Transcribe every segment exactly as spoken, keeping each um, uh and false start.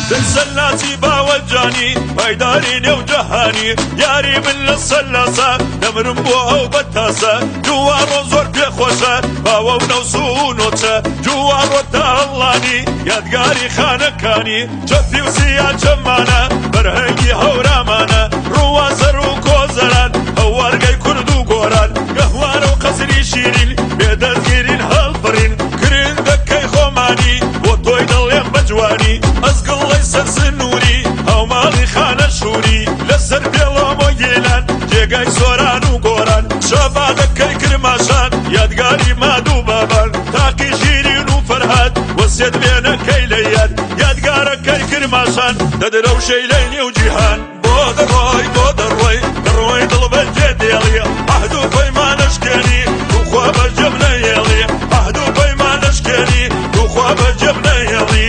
دەسەلاتی باوەجانی پایداری نێو جەهانی یاری من لە سەلاسە دەمرم بۆ ئەو بەتاسە جووارۆ زۆر پێخۆشە باوە و نەوسو و نۆچە جووارۆ تا هەڵانی یادگاری خانەکانی چەپی و سیان چەمانە بەرهەنگی هەورامانە ڕووازەر و کۆزەران هەوارگەی کورد و گۆران گەهوارە و قەسری شیرین بێدەستگیرین هەڵبڕین کرندەکەی خۆمانی بۆ تۆی دڵێم بەجوانی ئەزگڵەی سەر سنووری هەوماڵی خانە شووری لەسەر بێڵۆمۆ گێلان جێگای سۆران و گۆران شەبادەکەی کرماشان یادگاری ماد و بابان تاقی ژیرین و فەرهاد وەسێت وێنەکەی لە یاد یادگارەکەی کرماشان دەدرەوشەی لەی نێو جیهان بۆ دەڕۆی بۆ دەڕۆی دەڕۆی دڵ بەجێ دێڵی عەهد و پەیمانەشکێنی توخوا بەجێم نەهێڵی عەهد و پەیمانەشکێنی توخوا بەجێم نەهێڵی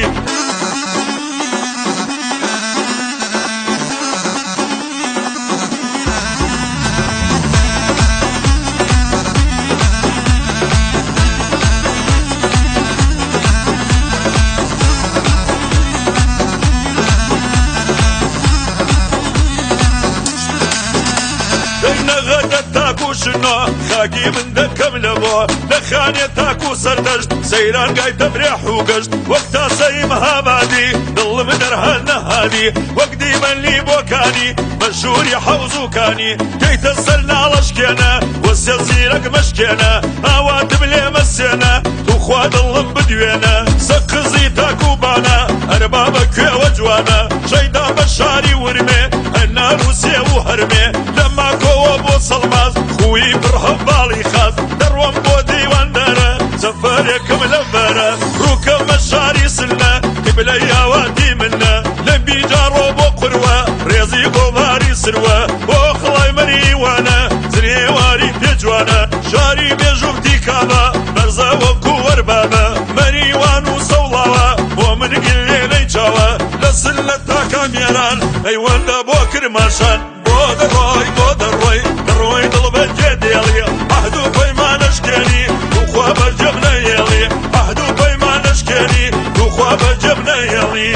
شنۆ خاکی من دەکەم لەبۆ لە خانێ تاکو و سەردەشت سەیرانگای تەفرێح و گەشت وەک تاسەی مەهابادی دڵم دەرهان نەهادی وەک دیمەنلی بۆکانی مەشهوری حەوزووکانی کەیتە سەر ناڵەشکێنە وەسێ زیرەک مەشکێنە ئاواتم لێ مەسێنە توخوا دڵم بدوێنە سەقزی تاکوبانە ئەربابە کوێوە جوانە شەیدا بە شاری ورمێ هەنار و سێ و هەرمێ لە ماکۆوە بۆ سەڵماز خوی بڕ هەڤاڵی خاز دەڕۆم بۆ دیواندەرە سەفەرێکم لەبەرە ڕووکەمە شاری سنە قیبلەی ئاواتی منە لە بیجاڕۆ بۆ قوروە ڕێزی گۆڤاری سروە بۆ خڵای مەریوانە زرێواری پێجوانە شاری بێژووتی کابە بەرزە وەکو وەربابە مەریوان و سەوڵاوە بۆ من گلێنەی چاوە لە سن لە تاکە مێران ئەیوەندە بۆ کرماشان بۆ دەڕۆی بۆ دەڕۆی دەڕۆی دڵ بەجێ دێڵی عەهد و پەیمانەشکێنی توخوا بەجێم نەهێڵی عەهد و پەیمانەشکێنی توخوا بەجێم نەهێڵی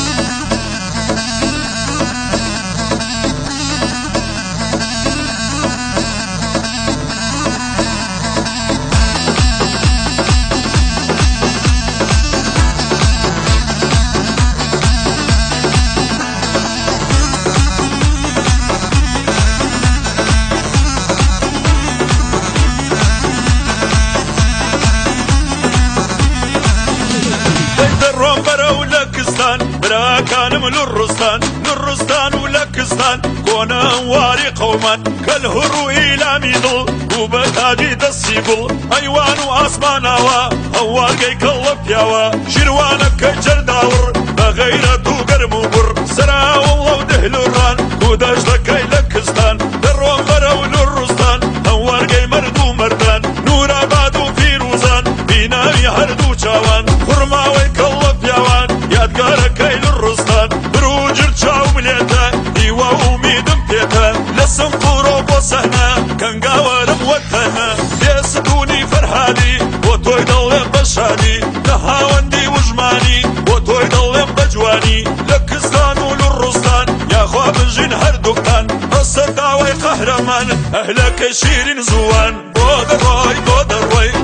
براكانم للرستان للرستان ولكستان كونا واري قوما كالهرو إلى ميدل وبتاجي دسيبل أيوان واسماناوا هوارقي كاللب ياوا شروانك كجرداور بغيرتو قرموبر سرا والله ودهل الران كوداش لكي لكستان دروان برو للرستان هوارقي مردو مردان نورا بادو فيروزان بيناوي هردو چاوان خرماوي كاللب ياوان یادگارەکەی لڕستان بروجر چاو ملێتە هیوا ئومیدم پێتە لە سنقوڕۆ بۆ سەهنە کەنگاوەرم وەتەنە بێستونی فەرهادی بۆ تۆی دڵێم بەشادی لە هاوەندی وژمانی بۆ تۆی دڵێم بەجوانی لە کستان و لڕستان یاخوا بژین هەردووکتان بەسەر داوای قەهرەمان ئەهلەکەی شیرین زووان بۆ دەڕۆی بۆ دەڕۆی